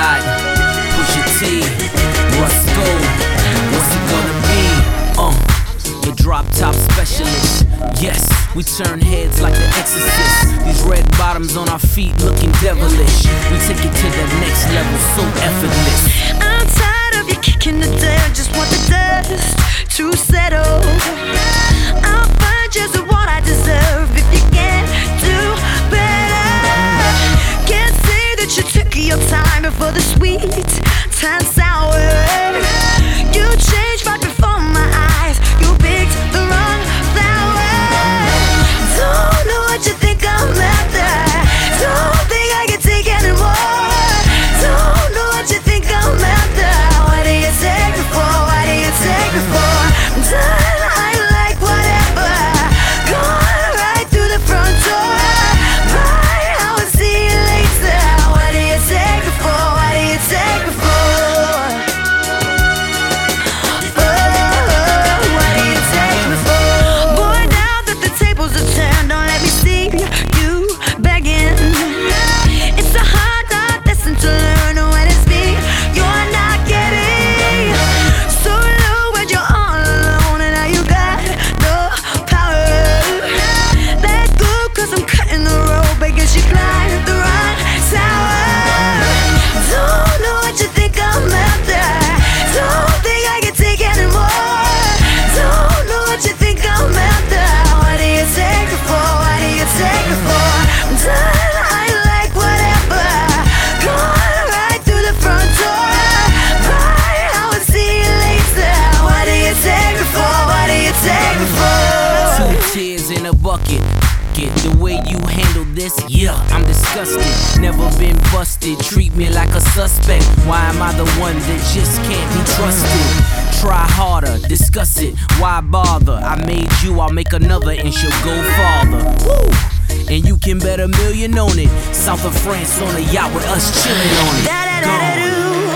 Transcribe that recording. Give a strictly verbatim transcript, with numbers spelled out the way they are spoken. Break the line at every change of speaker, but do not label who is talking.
Scott, Pusha T, Rusko, what's it gonna be? Uh, the drop top specialist. Yes, we turn heads like the Exorcist. These red bottoms on our feet looking devilish. We take it to the next level, so effortless.
I'm tired of you kicking the dirt, just want the dust to settle. I'll find just what I deserve if you can't do better. Can't say that you took your time before the sweet turned sour. You changed right before my eyes. You picked the wrong flower. Don't know what you think I'm after. Don't think I can take anymore. Don't know what you think I'm after. What do you take me for? What do you take me for? I'm done, I like whatever. Going right through the front door. Bye, I will see you later. What do you take me for? What do you take me for? Oh, what do you take me for? Boy, now that the tables are turned, don't let me see you begging. It's a hard, hard lesson to learn when it's me you're not getting. So low when you're all alone and now you got no power. Let go cause I'm cutting the rope because you climbed the wrong tower. Don't know what you think I'm after. Don't think I can take anymore. Don't know what you think I'm after. What do you take me for? What do you take me for? I'm done, I like whatever. Going right through the front door. Bye, I will see you later. What do you take me for? What do you take me for?
Two tears in a bucket. Get the way you handle this, yeah, I'm disgusted. Never been busted, treat me like a suspect. Why am I the one that just can't be trusted? Try harder, discuss it, why bother? I made you, I'll make another and she'll go farther. Woo! And you can bet a million on it. South of France on a yacht with us chilling on it.
Da da da da do.